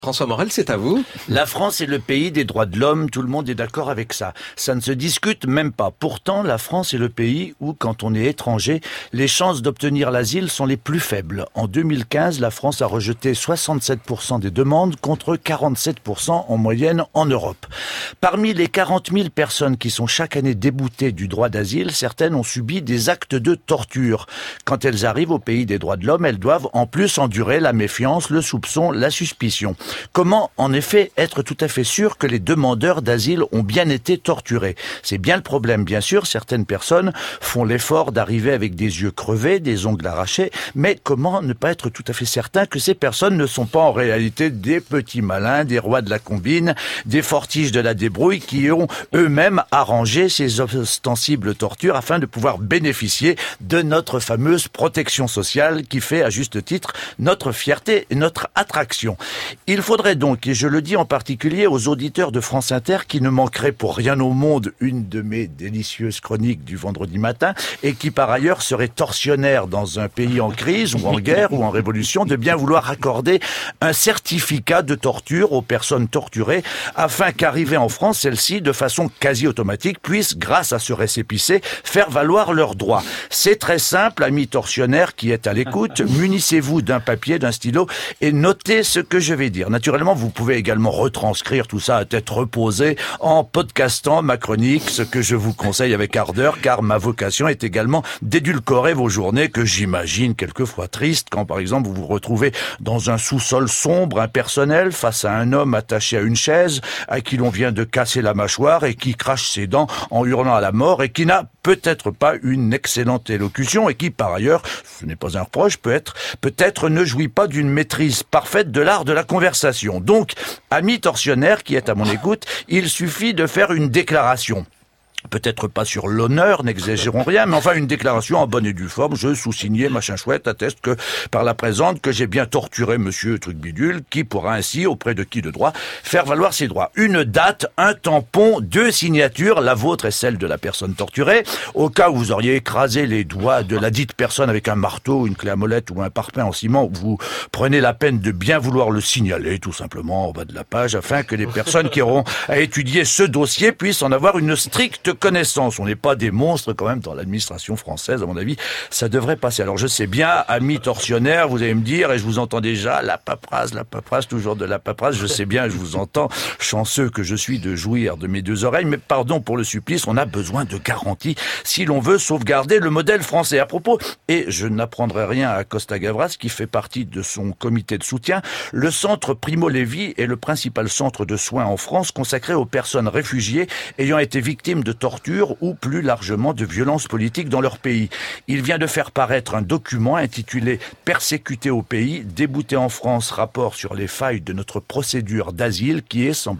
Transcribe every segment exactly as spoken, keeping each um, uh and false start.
François Morel, c'est à vous. La France est le pays des droits de l'homme, tout le monde est d'accord avec ça. Ça ne se discute même pas. Pourtant, la France est le pays où, quand on est étranger, les chances d'obtenir l'asile sont les plus faibles. En deux mille quinze, la France a rejeté soixante-sept pour cent des demandes contre quarante-sept pour cent en moyenne en Europe. Parmi les quarante mille personnes qui sont chaque année déboutées du droit d'asile, certaines ont subi des actes de torture. Quand elles arrivent au pays des droits de l'homme, elles doivent en plus endurer la méfiance, le soupçon, la suspicion. Comment, en effet, être tout à fait sûr que les demandeurs d'asile ont bien été torturés? C'est bien le problème, bien sûr. Certaines personnes font l'effort d'arriver avec des yeux crevés, des ongles arrachés, mais comment ne pas être tout à fait certain que ces personnes ne sont pas en réalité des petits malins, des rois de la combine, des fortiches de la débrouille qui ont eux-mêmes arrangé ces ostensibles tortures afin de pouvoir bénéficier de notre fameuse protection sociale qui fait, à juste titre, notre fierté et notre attraction. Il faudrait donc, et je le dis en particulier aux auditeurs de France Inter qui ne manqueraient pour rien au monde une de mes délicieuses chroniques du vendredi matin et qui par ailleurs seraient tortionnaires dans un pays en crise ou en guerre ou en révolution, de bien vouloir accorder un certificat de torture aux personnes torturées afin qu'arrivées en France, celles-ci, de façon quasi automatique, puissent, grâce à ce récépissé, faire valoir leurs droits. C'est très simple, amis tortionnaires qui êtes à l'écoute, munissez-vous d'un papier, d'un stylo et notez ce que je vais dire. Naturellement, vous pouvez également retranscrire tout ça à tête reposée en podcastant ma chronique, ce que je vous conseille avec ardeur, car ma vocation est également d'édulcorer vos journées que j'imagine quelquefois tristes, quand par exemple vous vous retrouvez dans un sous-sol sombre, impersonnel, face à un homme attaché à une chaise, à qui l'on vient de casser la mâchoire et qui crache ses dents en hurlant à la mort et qui n'a peut-être pas une excellente élocution et qui, par ailleurs, ce n'est pas un reproche, peut être, peut-être ne jouit pas d'une maîtrise parfaite de l'art de la conversation. Donc, amis tortionnaires qui êtes à mon écoute, il suffit de faire une déclaration. Peut-être pas sur l'honneur, n'exagérons rien, mais enfin une déclaration en bonne et due forme. Je, sous-signé, machin chouette, atteste que, par la présente, que j'ai bien torturé monsieur truc bidule, qui pourra ainsi, auprès de qui de droit, faire valoir ses droits. Une date, un tampon, deux signatures, la vôtre et celle de la personne torturée, au cas où vous auriez écrasé les doigts de la dite personne avec un marteau, une clé à molette ou un parpaing en ciment, vous prenez la peine de bien vouloir le signaler, tout simplement, au bas de la page, afin que les personnes qui auront à étudier ce dossier puissent en avoir une stricte connaissance. On n'est pas des monstres quand même dans l'administration française, à mon avis, ça devrait passer. Alors je sais bien, amis tortionnaires, vous allez me dire, et je vous entends déjà, la paperasse, la paperasse, toujours de la paperasse, je sais bien, je vous entends, chanceux que je suis de jouir de mes deux oreilles, mais pardon pour le supplice, on a besoin de garanties si l'on veut sauvegarder le modèle français. À propos, et je n'apprendrai rien à Costa Gavras, qui fait partie de son comité de soutien, le centre Primo Levi est le principal centre de soins en France consacré aux personnes réfugiées ayant été victimes de torture ou plus largement de violences politiques dans leur pays. Il vient de faire paraître un document intitulé « Persécutés au pays, déboutés en France, rapport sur les failles de notre procédure d'asile »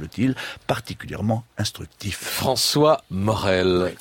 qui est, semble-t-il, particulièrement instructif. François Morel.